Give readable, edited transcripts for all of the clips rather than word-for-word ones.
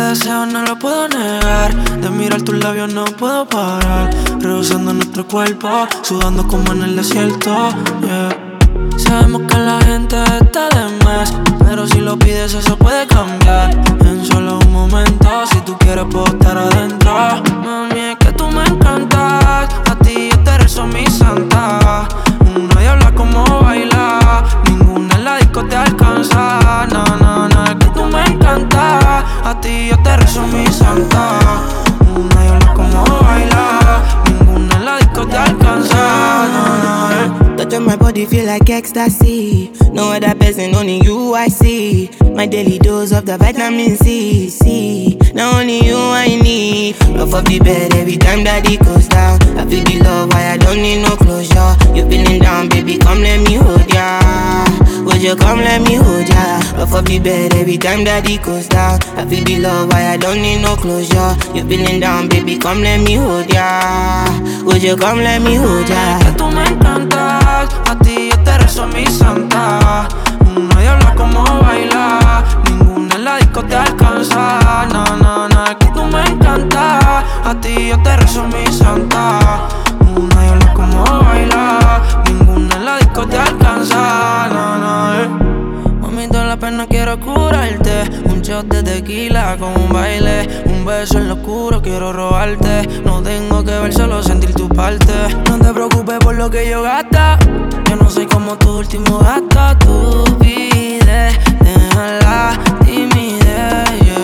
deseo no lo puedo negar. De mirar tus labios no puedo parar. Rehusando nuestro cuerpo, sudando como en el desierto, yeah. Sabemos que la gente está de más, pero si lo pides eso puede cambiar en solo un momento. Si tú quieres puedo estar adentro. Mami, es que tú me encantas. A ti yo te rezo mi santa. Nadie habla como baila, ninguna en la disco te alcanza. No, no, no, es que tú me encantas. A ti yo te rezo mi santa. Nadie habla como baila, ninguna en la disco te alcanza. No, no, Touch on my body feel like ecstasy. No other person, only you I see. My daily dose of the vitamin C. Now only you I need. Rough up the bed every time that it goes down. I feel the love, why I don't need no closure. You feeling down, baby, come let me hold ya. Would you come let me hold ya? Rough up the bed every time that it goes down. I feel the love, why I don't need no closure. You feeling down, baby, come let me hold ya. Would you come let me hold ya? que tú me encantas. A ti yo te rezo mi santa. Nadie habla como baila, ninguna en la disco te alcanza. No, no, no, es que tú me encantas. A ti yo te rezo mi santa. Nadie habla como baila, ninguna en la disco te alcanza. No, no, Mami, toda la pena quiero curarte. Un shot de tequila con un baile. Un beso en lo oscuro quiero robarte. No tengo que ver, solo sentir tu parte. No te preocupes por lo que yo gasta. Yo no soy como tu último gasto. Tú pides, deja la timidez, yeah.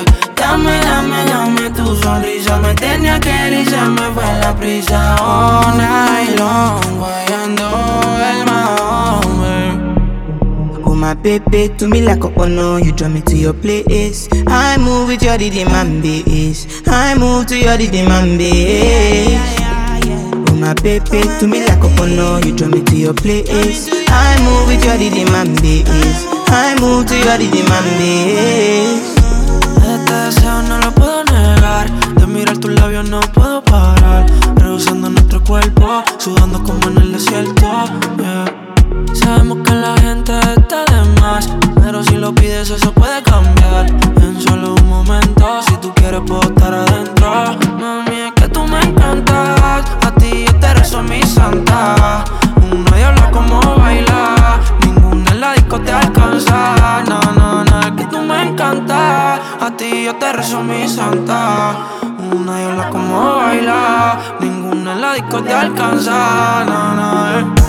Dame tu sonrisa. Me tenía que ir y se me fue la prisa. All night long, guayando el mahón, Oh my baby, to me like a honor. You draw me to your place. I move with your rhythm and bass. I move to your rhythm and bass. Oh my baby, to me like a honor. You draw me to your place. I move with your rhythm and bass. I move to your rhythm and bass. Este deseo no lo puedo negar. De mirar tus labios no puedo parar. Rehusando nuestro cuerpo, sudando como en el desierto, yeah. Sabemos que la gente está de más, pero si lo pides eso puede cambiar en solo un momento. Si tú quieres puedo estar adentro. Mami, es que tú me encantas. A ti yo te rezo mi santa. Nadie habla como baila, ninguna en la disco te alcanza. No, no, no, es que tú me encantas. A ti yo te rezo mi santa. Nadie habla como baila, ninguna en la disco te alcanza. No, no,